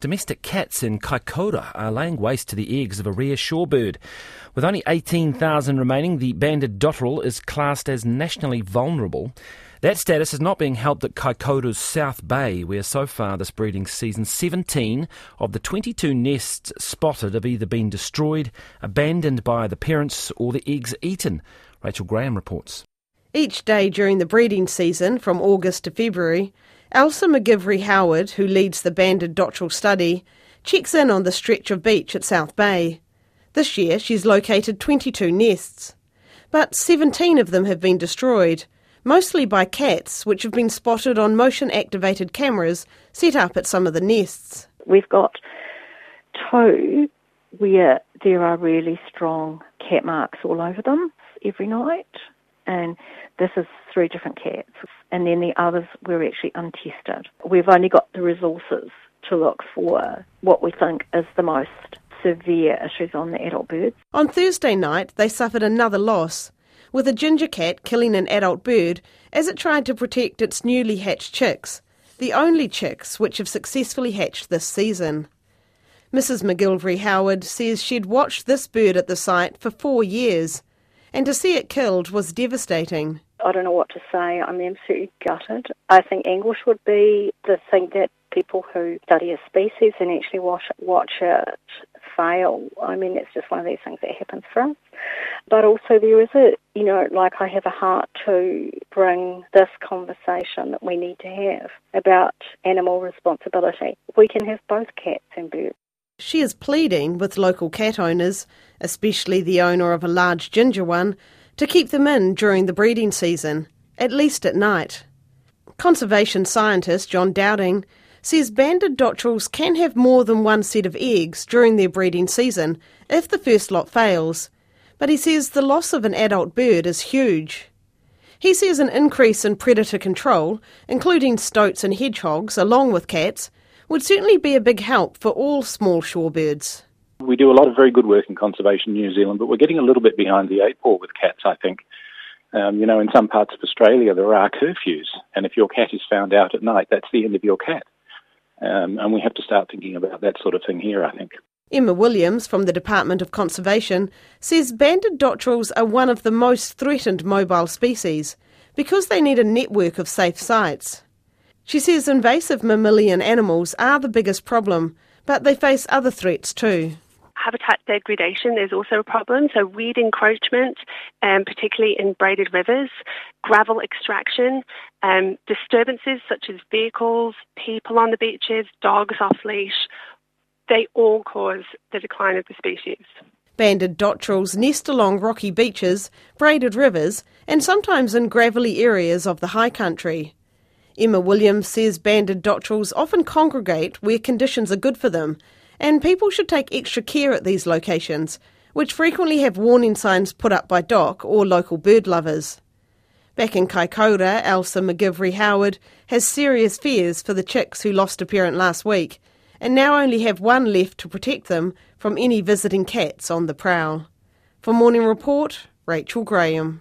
Domestic cats in Kaikoura are laying waste to the eggs of a rare shorebird. With only 18,000 remaining, the banded dotterel is classed as nationally vulnerable. That status is not being helped at Kaikoura's South Bay, where so far this breeding season 17 of the 22 nests spotted have either been destroyed, abandoned by the parents, or the eggs eaten. Rachel Graham reports. Each day during the breeding season, from August to February, Elsa McGivry-Howard, who leads the banded dotterel study, checks in on the stretch of beach at South Bay. This year she's located 22 nests, but 17 of them have been destroyed, mostly by cats, which have been spotted on motion-activated cameras set up at some of the nests. We've got two where there are really strong cat marks all over them every night, and this is 3 different cats. And then the others were actually untested. We've only got the resources to look for what we think is the most severe issues on the adult birds. On Thursday night, they suffered another loss, with a ginger cat killing an adult bird as it tried to protect its newly hatched chicks, the only chicks which have successfully hatched this season. Mrs. McGilvery-Howard says she'd watched this bird at the site for 4 years, and to see it killed was devastating. I don't know what to say. I'm absolutely gutted. I think anguish would be the thing that people who study a species and actually watch it fail. I mean, it's just one of these things that happens for us. But also there is I have a heart to bring this conversation that we need to have about animal responsibility. We can have both cats and birds. She is pleading with local cat owners, especially the owner of a large ginger one, to keep them in during the breeding season, at least at night. Conservation scientist John Dowding says banded dotterels can have more than one set of eggs during their breeding season if the first lot fails, but he says the loss of an adult bird is huge. He says an increase in predator control, including stoats and hedgehogs along with cats, would certainly be a big help for all small shorebirds. We do a lot of very good work in conservation in New Zealand, but we're getting a little bit behind the 8 ball with cats, I think. In some parts of Australia there are curfews, and if your cat is found out at night, that's the end of your cat. And we have to start thinking about that sort of thing here, I think. Emma Williams from the Department of Conservation says banded dotterels are one of the most threatened mobile species because they need a network of safe sites. She says invasive mammalian animals are the biggest problem, but they face other threats too. Habitat degradation is also a problem, so weed encroachment, particularly in braided rivers, gravel extraction, disturbances such as vehicles, people on the beaches, dogs off leash, they all cause the decline of the species. Banded dotterels nest along rocky beaches, braided rivers, and sometimes in gravelly areas of the high country. Emma Williams says banded dotterels often congregate where conditions are good for them, and people should take extra care at these locations, which frequently have warning signs put up by DOC or local bird lovers. Back in Kaikoura, Elsa McGivry-Howard has serious fears for the chicks who lost a parent last week, and now only have one left to protect them from any visiting cats on the prowl. For Morning Report, Rachel Graham.